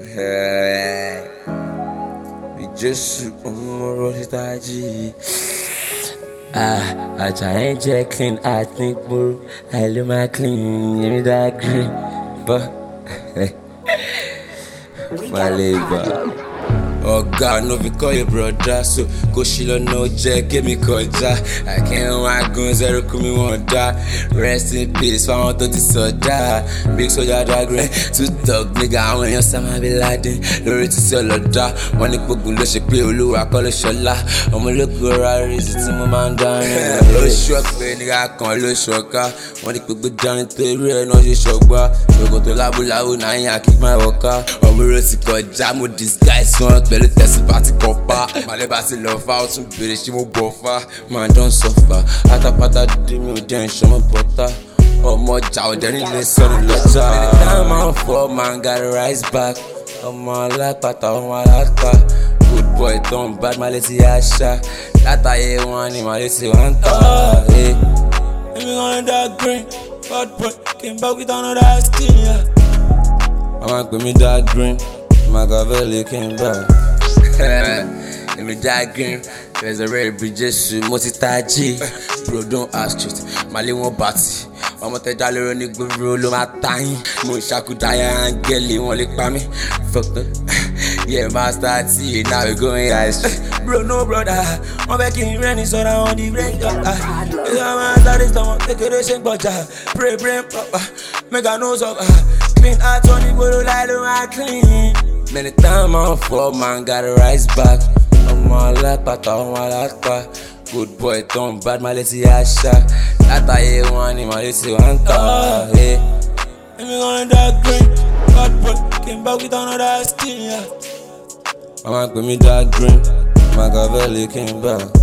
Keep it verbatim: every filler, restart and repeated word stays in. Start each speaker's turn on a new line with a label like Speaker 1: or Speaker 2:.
Speaker 1: Just roll it ag. Ah, I try and check clean. I think more. I look my clean. Give me that green, but my labor. Oh God, no we call your brother. So go shilo no check, give me koja. I can't want gun zero kumi wonder. Rest in peace, found to the soda. Big soldier drag rain, two dog nigga. I want your summer be laden. Lori to sell loda. One nick book lo shake play olu. I call it shola. I'm a look around, is it my man down? Lo shock play nigga, I can't lo shocka. One nick book down into the real, no you shock bar. So go to labu labu, now I kick my walker. I'm a rosy called jam with this guy son. Pẹ̀lú tẹ̀sí party kọ́pá. Màlẹ́ bá ti lọ fá, ó tún bèrè ṣé mo bọ̀ fá. Man don suffer, àtàpàtà dé mi ò jẹ́ ìṣọ́mọ́ bọ́tà. Ọmọ ọjà ọ̀dẹ́ nílé sọ́nù lọ́jà. Anytime I fall, man gotta rise back. Ọmọ alápàtà, ọmọ alápà. Good boy don bad, màlẹ́ ti àṣà. Látàyè wọn ni màlẹ́ ti wá ń tà. Èmi kan dá green, bad boy, came back with another skin. Màmá pè mí dá green. Machiavelli came back. Let me die green. There's a red bridge, multi-taji. Bro, don't ask shit. Mali won't batty. I'm a tell you, nigga, bro, look my time. Mushaku die and gelly won't lick by me. Fuck that. Yeah, master T. Now we going high street. Bro, no brother. I'm back in rainy, so I on the break. I'm a daddy's don't take a shake, but pray, pray, papa. Make a nose up. Clean out on the world, I do my clean. Many times I fall, man, gotta rise back. I'm all like pata, I'm all like pa. Good boy, don't bad, my let's see a shot. Látàyè wọn ni my let's see one ta. Hey, let me go in that green. Bad boy, came back with another skin. Mama pè mí that green. Machiavelli came back.